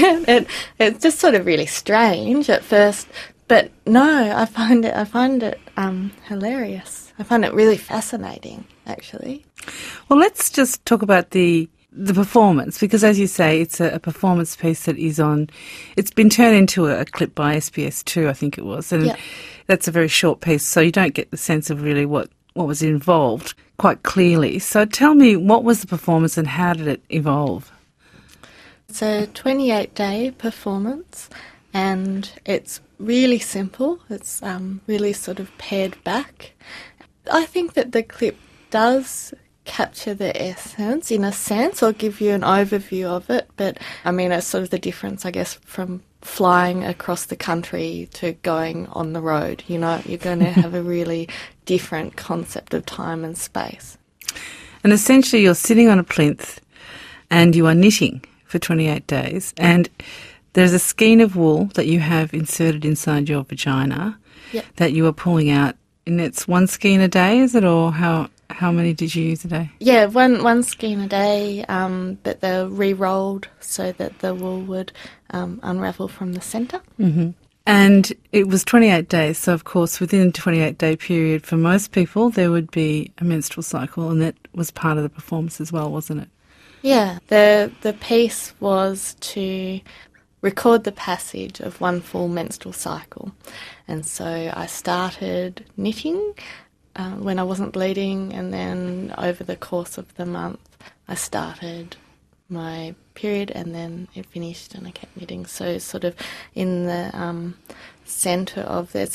[SPEAKER 15] It's just sort of really strange at first, but no, I find it hilarious. I find it really fascinating, actually.
[SPEAKER 16] Well, let's just talk about the performance, because as you say, it's a performance piece that is on. It's been turned into a clip by SBS2, I think it was, and that's a very short piece, so you don't get the sense of really what was involved quite clearly. So tell me, what was the performance and how did it evolve?
[SPEAKER 15] It's a 28-day performance, and it's really simple. It's really sort of pared back. I think that the clip does capture the essence in a sense, or give you an overview of it, but I mean it's sort of the difference, I guess, from flying across the country to going on the road. You know, you're going to have a really different concept of time and space.
[SPEAKER 16] And essentially you're sitting on a plinth and you are knitting for 28 days, and there's a skein of wool that you have inserted inside your vagina that you are pulling out, and it's one skein a day, is it, or how many did you use a day?
[SPEAKER 15] Yeah, one skein a day, but they're re-rolled so that the wool would unravel from the centre.
[SPEAKER 16] Mm-hmm. And it was 28 days, so of course within a 28-day period for most people there would be a menstrual cycle, and that was part of the performance as well, wasn't it?
[SPEAKER 15] Yeah, the piece was to record the passage of one full menstrual cycle. And so I started knitting when I wasn't bleeding, and then over the course of the month I started my period, and then it finished and I kept knitting. So sort of in the centre of it's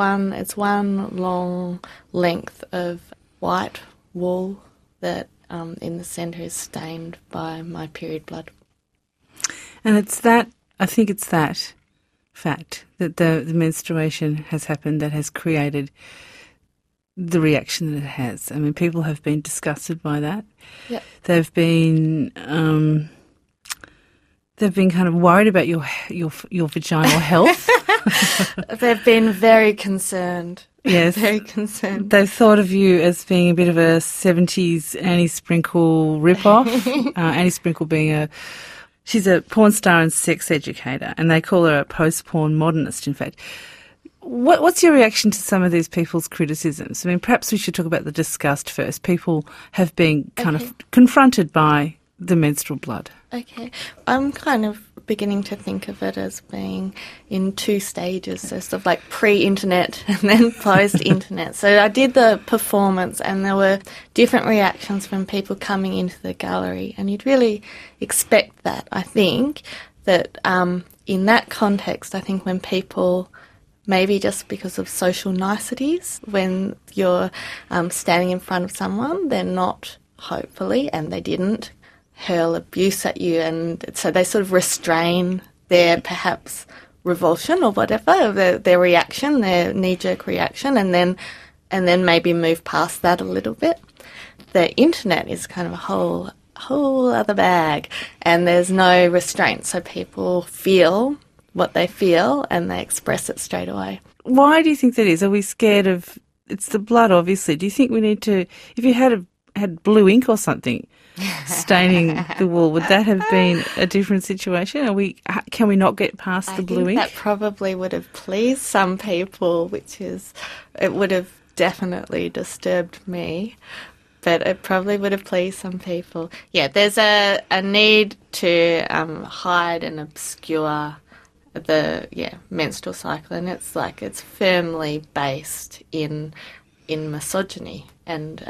[SPEAKER 15] one long length of white wool that in the centre is stained by my period blood.
[SPEAKER 16] And I think it's that fact that the menstruation has happened that has created the reaction that it has. I mean, people have been disgusted by that.
[SPEAKER 15] Yep.
[SPEAKER 16] They've been kind of worried about your vaginal health.
[SPEAKER 15] They've been very concerned.
[SPEAKER 16] Yes.
[SPEAKER 15] Very concerned.
[SPEAKER 16] They've thought of you as being a bit of a 70s Annie Sprinkle rip-off. Annie Sprinkle being she's a porn star and sex educator, and they call her a post-porn modernist, in fact. What's your reaction to some of these people's criticisms? I mean, perhaps we should talk about the disgust first. People have been kind of confronted by the menstrual blood.
[SPEAKER 15] Okay. I'm kind of beginning to think of it as being in two stages, so sort of like pre-internet and then post-internet. So I did the performance and there were different reactions from people coming into the gallery, and you'd really expect that, I think, that in that context, I think when people, maybe just because of social niceties, when you're standing in front of someone, they're not, hopefully, and they didn't, hurl abuse at you, and so they sort of restrain their perhaps revulsion or whatever, their reaction, their knee-jerk reaction, and then maybe move past that a little bit. The internet is kind of a whole other bag, and there's no restraint, so people feel what they feel and they express it straight away.
[SPEAKER 16] Why do you think that is? Are we scared of, it's the blood obviously, do you think we need to, if you had blue ink or something staining the wool, would that have been a different situation? Can we not get past the blue ink?
[SPEAKER 15] That probably would have pleased some people, it would have definitely disturbed me, but it probably would have pleased some people. Yeah, there's a need to hide and obscure the menstrual cycle, and it's firmly based in misogyny and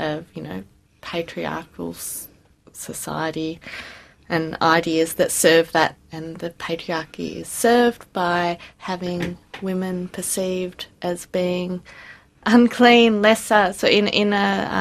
[SPEAKER 15] patriarchal society and ideas that serve that, and the patriarchy is served by having women perceived as being unclean, lesser, so in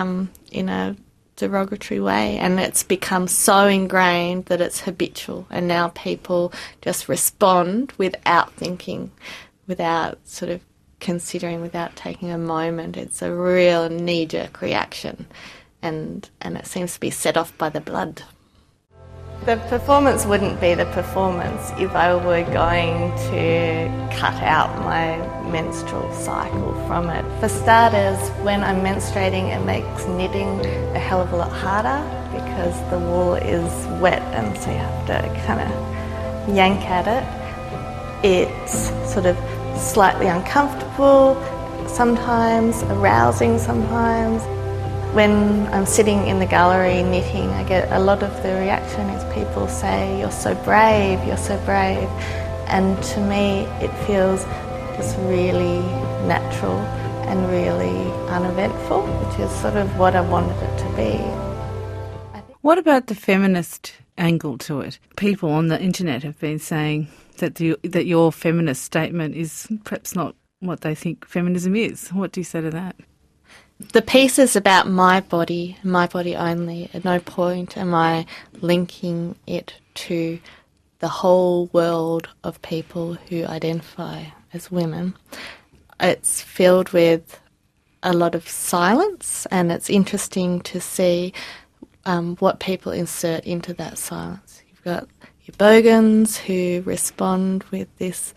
[SPEAKER 15] a derogatory way, and it's become so ingrained that it's habitual, and now people just respond without thinking, without sort of considering, without taking a moment. It's a real knee-jerk reaction, and it seems to be set off by the blood. The performance wouldn't be the performance if I were going to cut out my menstrual cycle from it. For starters, when I'm menstruating, it makes knitting a hell of a lot harder because the wool is wet, and so you have to kind of yank at it. It's sort of slightly uncomfortable sometimes, arousing sometimes. When I'm sitting in the gallery knitting, I get a lot of the reaction is people say, "You're so brave, you're so brave." And to me, it feels just really natural and really uneventful, which is sort of what I wanted it to be.
[SPEAKER 16] What about the feminist angle to it? People on the internet have been saying that that your feminist statement is perhaps not what they think feminism is. What do you say to that?
[SPEAKER 15] The piece is about my body only. At no point am I linking it to the whole world of people who identify as women. It's filled with a lot of silence, and it's interesting to see what people insert into that silence. You've got your bogans who respond with this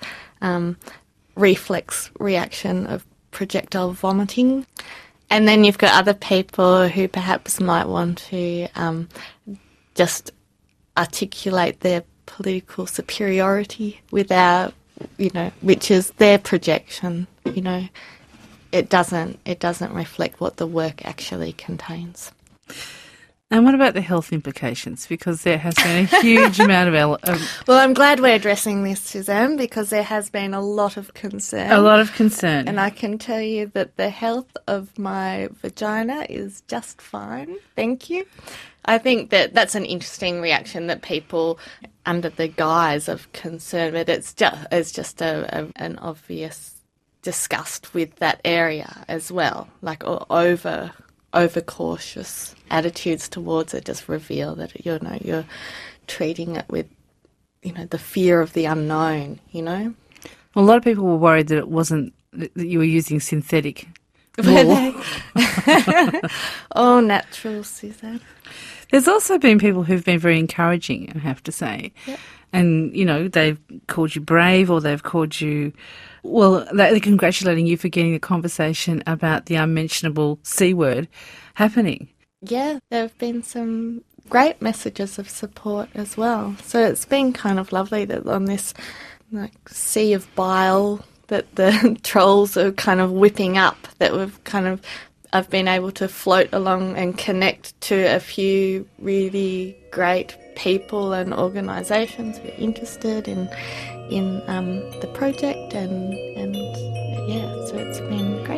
[SPEAKER 15] reflex reaction of projectile vomiting. And then you've got other people who perhaps might want to just articulate their political superiority without, which is their projection. It doesn't reflect what the work actually contains.
[SPEAKER 16] And what about the health implications? Because there has been a huge amount of...
[SPEAKER 15] Well, I'm glad we're addressing this, Suzanne, because there has been a lot of concern.
[SPEAKER 16] A lot of concern.
[SPEAKER 15] And I can tell you that the health of my vagina is just fine. Thank you. I think that that's an interesting reaction that people, under the guise of concern, but it's just an obvious disgust with that area as well, like overcautious attitudes towards it just reveal that you're treating it with the fear of the unknown.
[SPEAKER 16] Well, a lot of people were worried that it wasn't that you were using synthetic wool.
[SPEAKER 15] Oh, natural, Suzanne.
[SPEAKER 16] There's also been people who've been very encouraging, I have to say.
[SPEAKER 15] Yep.
[SPEAKER 16] And they've called you brave, or they've called you... Well, they're congratulating you for getting the conversation about the unmentionable C word happening.
[SPEAKER 15] Yeah, there have been some great messages of support as well. So it's been kind of lovely that on this sea of bile that the trolls are kind of whipping up, that I've been able to float along and connect to a few really great people and organisations who are interested in the project, and yeah, so it's been great.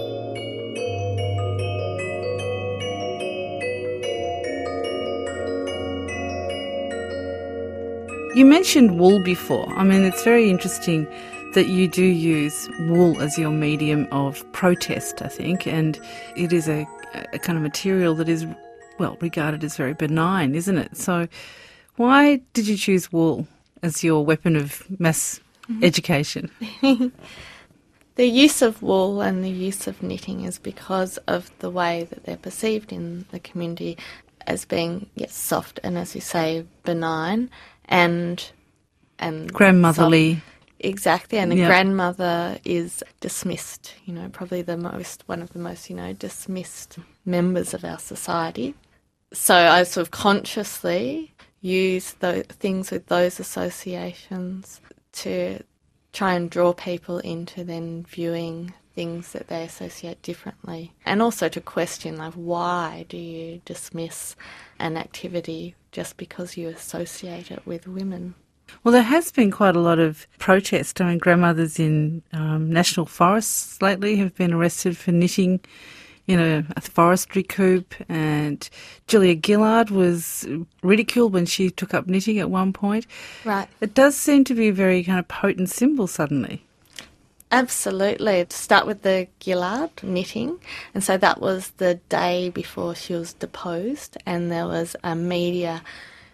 [SPEAKER 16] You mentioned wool before. I mean, it's very interesting that you do use wool as your medium of protest, I think, and it is a kind of material that is, well, regarded as very benign, isn't it? So why did you choose wool as your weapon of mass education?
[SPEAKER 15] The use of wool and the use of knitting is because of the way that they're perceived in the community as being, yes, soft and, as you say, benign and
[SPEAKER 16] grandmotherly.
[SPEAKER 15] Soft. Exactly, and a grandmother is dismissed, probably one of the most, dismissed members of our society. So I sort of consciously use things with those associations to try and draw people into then viewing things that they associate differently, and also to question, why do you dismiss an activity just because you associate it with women?
[SPEAKER 16] Well, there has been quite a lot of protest. I mean, grandmothers in national forests lately have been arrested for knitting in a forestry coup, and Julia Gillard was ridiculed when she took up knitting at one point.
[SPEAKER 15] Right.
[SPEAKER 16] It does seem to be a very kind of potent symbol suddenly.
[SPEAKER 15] Absolutely. To start with the Gillard knitting, and so that was the day before she was deposed, and there was a media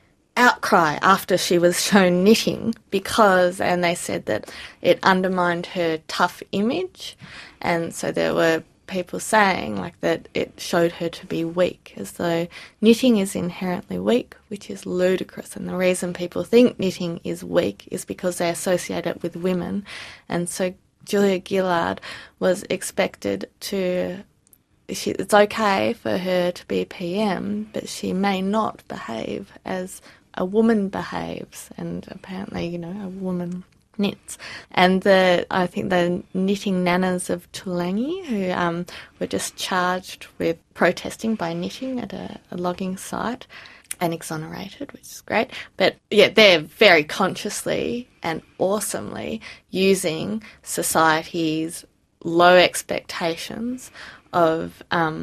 [SPEAKER 15] outcry after she was shown knitting and they said that it undermined her tough image, and so there were people saying like that it showed her to be weak, as though knitting is inherently weak, which is ludicrous. And the reason people think knitting is weak is because they associate it with women, and so Julia Gillard was expected to... it's okay for her to be PM, but she may not behave as a woman behaves, and apparently, a woman knits. And I think the knitting nanas of Toolangi, who were just charged with protesting by knitting at a logging site and exonerated, which is great. But yeah, they're very consciously and awesomely using society's low expectations of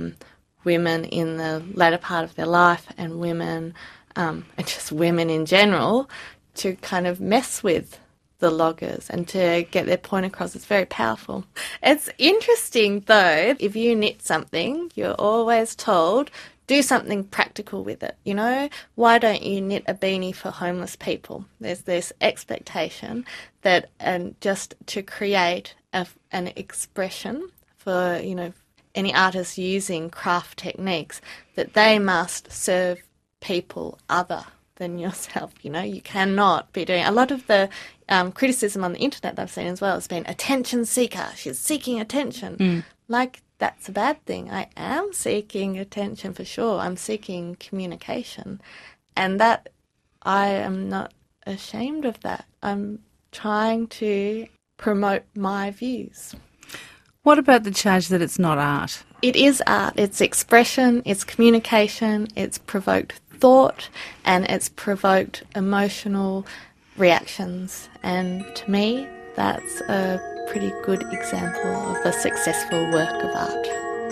[SPEAKER 15] women in the latter part of their life and women, and just women in general, to kind of mess with the loggers and to get their point across. It's very powerful. It's interesting though, if you knit something, you're always told, do something practical with it, Why don't you knit a beanie for homeless people? There's this expectation that, and just to create an expression for, any artist using craft techniques, that they must serve people other than yourself. You cannot be doing... A lot of the criticism on the internet that I've seen as well has been attention seeker. She's seeking attention. That's a bad thing. I am seeking attention for sure. I'm seeking communication. And that, I am not ashamed of that. I'm trying to promote my views.
[SPEAKER 16] What about the charge that it's not art?
[SPEAKER 15] It is art. It's expression, it's communication, it's provoked thought, and it's provoked emotional reactions. And to me, that's a pretty good example of a successful work of art.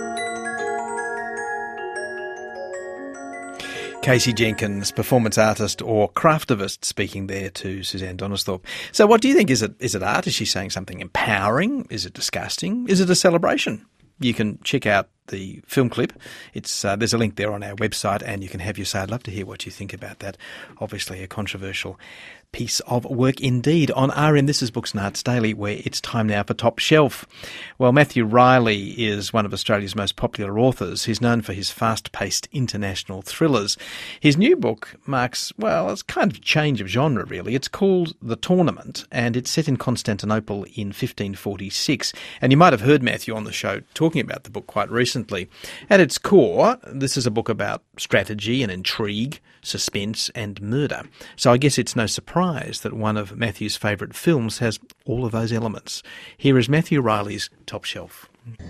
[SPEAKER 1] Casey Jenkins, performance artist or craftivist, speaking there to Suzanne Donisthorpe. So what do you think? Is it art? Is she saying something empowering? Is it disgusting? Is it a celebration? You can check out the film clip. There's a link there on our website, and you can have your say. I'd love to hear what you think about that. Obviously a controversial piece of work indeed. On RM, this is Books and Arts Daily, where it's time now for Top Shelf. Well, Matthew Riley is one of Australia's most popular authors. He's known for his fast-paced international thrillers. His new book marks, it's kind of a change of genre, really. It's called The Tournament, and it's set in Constantinople in 1546. And you might have heard Matthew on the show talking about the book quite recently. At its core, this is a book about strategy and intrigue, suspense and murder. So I guess it's no surprise that one of Matthew's favourite films has all of those elements. Here is Matthew Riley's Top Shelf.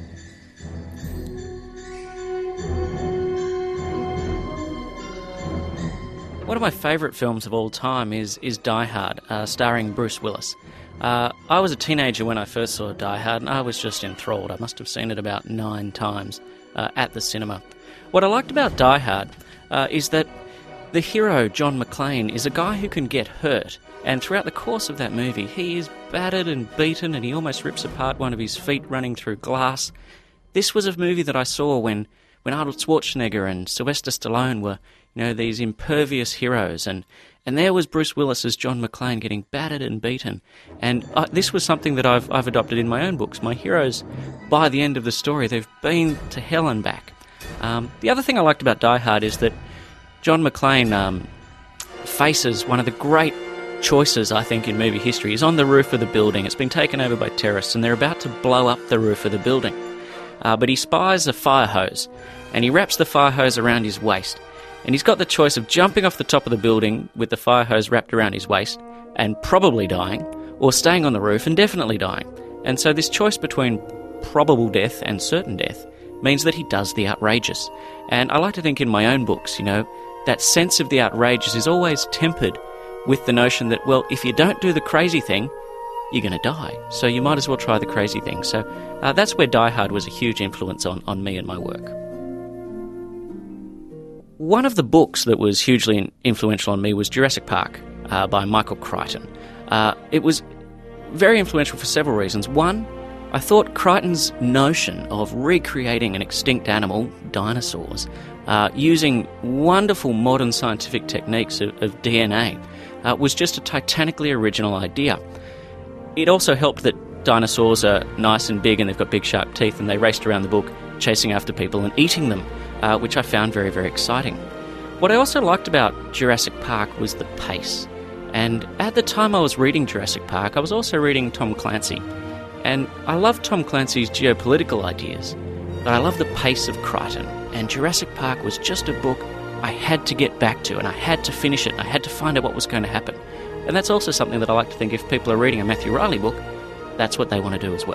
[SPEAKER 17] One of my favourite films of all time is Die Hard, starring Bruce Willis. I was a teenager when I first saw Die Hard, and I was just enthralled. I must have seen it about 9 times at the cinema. What I liked about Die Hard is that the hero, John McClane, is a guy who can get hurt, and throughout the course of that movie, he is battered and beaten, and he almost rips apart one of his feet running through glass. This was a movie that I saw when Arnold Schwarzenegger and Sylvester Stallone were, these impervious heroes, and there was Bruce Willis as John McClane getting battered and beaten. And this was something that I've adopted in my own books. My heroes, by the end of the story, they've been to hell and back. The other thing I liked about Die Hard is that John McClane faces one of the great choices, I think, in movie history. He's on the roof of the building. It's been taken over by terrorists, and they're about to blow up the roof of the building. But he spies a fire hose, and he wraps the fire hose around his waist. And he's got the choice of jumping off the top of the building with the fire hose wrapped around his waist and probably dying, or staying on the roof and definitely dying. And so this choice between probable death and certain death means that he does the outrageous. And I like to think in my own books, that sense of the outrageous is always tempered with the notion that, if you don't do the crazy thing, you're going to die. So you might as well try the crazy thing. So that's where Die Hard was a huge influence on me and my work. One of the books that was hugely influential on me was Jurassic Park by Michael Crichton. It was very influential for several reasons. One, I thought Crichton's notion of recreating an extinct animal, dinosaurs, using wonderful modern scientific techniques of DNA, was just a titanically original idea. It also helped that dinosaurs are nice and big and they've got big sharp teeth, and they raced around the book chasing after people and eating them, which I found very, very exciting. What I also liked about Jurassic Park was the pace. And at the time I was reading Jurassic Park, I was also reading Tom Clancy. And I love Tom Clancy's geopolitical ideas, but I love the pace of Crichton. And Jurassic Park was just a book I had to get back to, and I had to finish it, and I had to find out what was going to happen. And that's also something that I like to think if people are reading a Matthew Reilly book, that's what they want to do as well.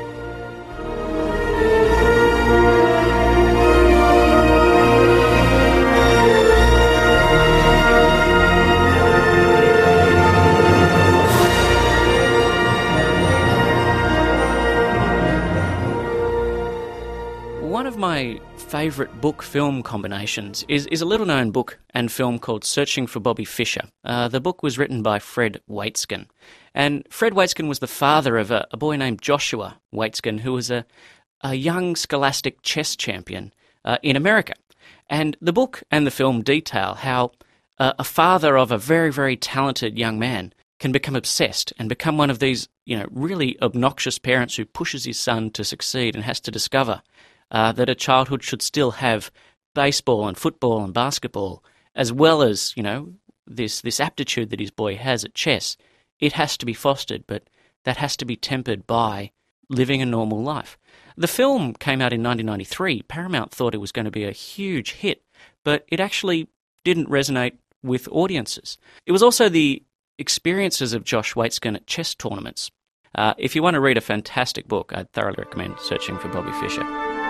[SPEAKER 17] One of my favourite book-film combinations is a little-known book and film called Searching for Bobby Fischer. The book was written by Fred Waitzkin. And Fred Waitzkin was the father of a boy named Joshua Waitzkin, who was a young scholastic chess champion in America. And the book and the film detail how a father of a very, very talented young man can become obsessed and become one of these, really obnoxious parents who pushes his son to succeed and has to discover that a childhood should still have baseball and football and basketball, as well as, this aptitude that his boy has at chess. It has to be fostered, but that has to be tempered by living a normal life. The film came out in 1993. Paramount thought it was going to be a huge hit, but it actually didn't resonate with audiences. It was also the experiences of Josh Waitzkin at chess tournaments. If you want to read a fantastic book, I'd thoroughly recommend Searching for Bobby Fischer.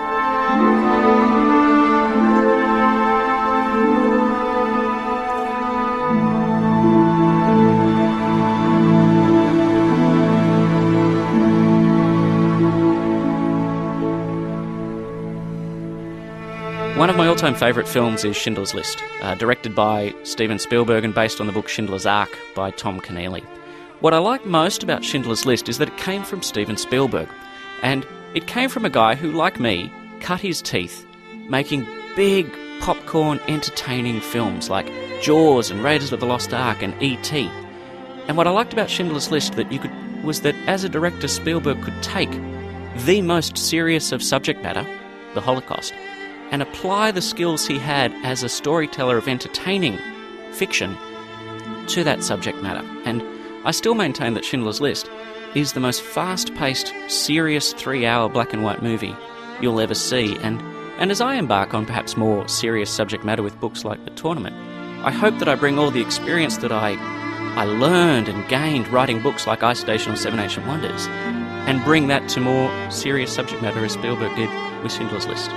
[SPEAKER 17] One of my all-time favourite films is Schindler's List, directed by Steven Spielberg and based on the book Schindler's Ark by Tom Keneally. What I like most about Schindler's List is that it came from Steven Spielberg, and it came from a guy who, like me, cut his teeth making big popcorn entertaining films like Jaws and Raiders of the Lost Ark and E.T. And what I liked about Schindler's List was that as a director, Spielberg could take the most serious of subject matter, the Holocaust, and apply the skills he had as a storyteller of entertaining fiction to that subject matter. And I still maintain that Schindler's List is the most fast-paced, serious 3-hour black and white movie you'll ever see. And as I embark on perhaps more serious subject matter with books like The Tournament, I hope that I bring all the experience that I learned and gained writing books like Ice Station or Seven Ancient Wonders and bring that to more serious subject matter as Spielberg did with Schindler's List.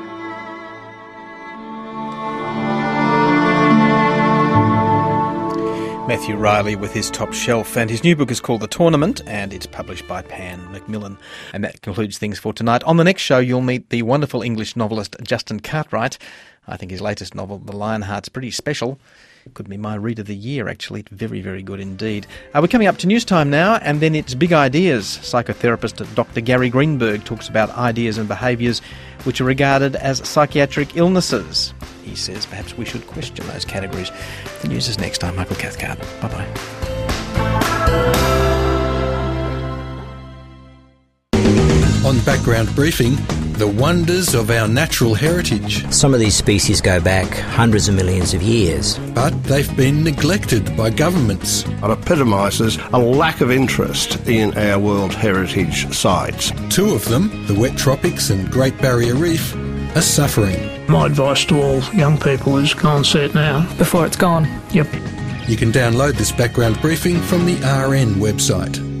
[SPEAKER 1] Matthew Reilly with his Top Shelf, and his new book is called The Tournament, and it's published by Pan Macmillan. And that concludes things for tonight. On the next show, you'll meet the wonderful English novelist Justin Cartwright. I think his latest novel, The Lionheart's pretty special. Could be my read of the year, actually. Very, very good indeed. We're coming up to news time now, and then it's Big Ideas. Psychotherapist Dr. Gary Greenberg talks about ideas and behaviours which are regarded as psychiatric illnesses. He says perhaps we should question those categories. The news is next. I'm Michael Cathcart. Bye-bye.
[SPEAKER 18] On Background Briefing, the wonders of our natural heritage.
[SPEAKER 19] Some of these species go back hundreds of millions of years.
[SPEAKER 18] But they've been neglected by governments.
[SPEAKER 20] It epitomises a lack of interest in our World Heritage sites.
[SPEAKER 18] Two of them, the wet tropics and Great Barrier Reef, are suffering.
[SPEAKER 21] My advice to all young people is go and see it now.
[SPEAKER 22] Before it's gone.
[SPEAKER 21] Yep.
[SPEAKER 18] You can download this Background Briefing from the RN website.